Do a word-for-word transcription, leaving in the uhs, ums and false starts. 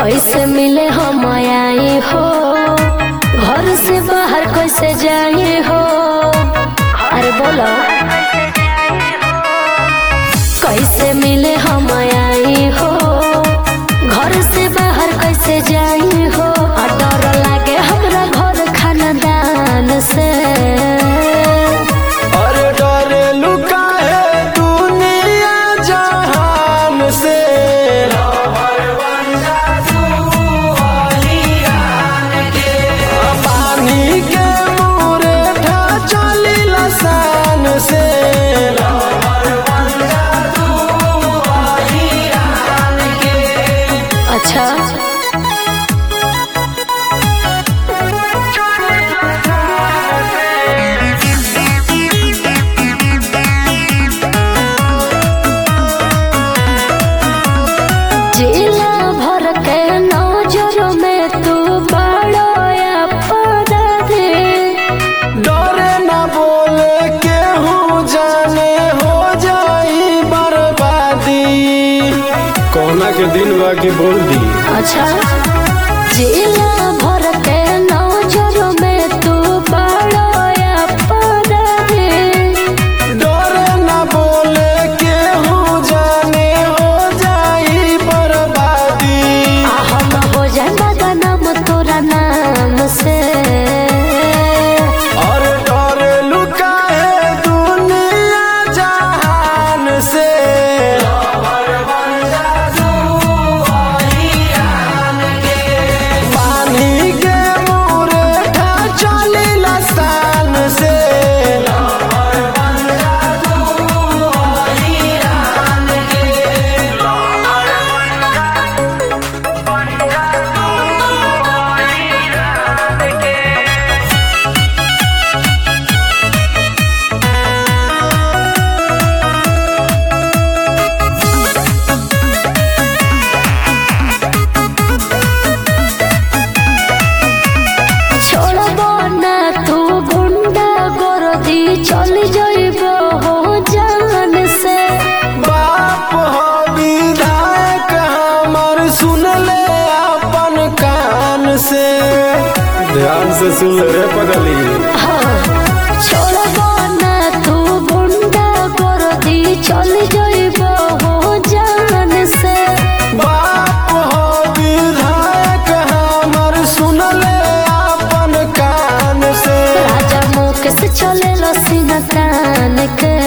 कैसे मिले हम आई हो, घर से बाहर कैसे जाए हो। अरे बोलो कैसे मिले हम आई हो, घर से बाहर कैसे जाए हो। और डर लागे हमरा घर खानदान से। अरे डरे लुका है दुनिया जहान से। पानी के मुरेठा चली लसान से। अच्छा जिला भर के नजर में तू बड़ो अपराधी। डरे ना बोले केहू जाने हो जाई बर्बादी। कोना के दिन बाकी बोल दी। अच्छा जिला भर के नजर में तू बड़ो अपराधी। डरे ना बोले केहू जाने हो जाई बर्बादी। आ हम हो जाए बदनाम तोरा नाम से। और डरे लुका है दुनिया जहान से। पानी के मुरेठा चली लसान से। छोड़बो ना तू गुंडा गर्दी चल जाइबो हो जान से। बाप हो विधायक हमर सुन ले अपन कान से। ध्यान से सुन रे पगली। हाँ छोड़बो ना तू गुंडा गर्दी चल जाइबो हो जान से। बाप हो विधायक हमर सुन ले अपन कान से। राजा मुख से चले लो सीना तान के।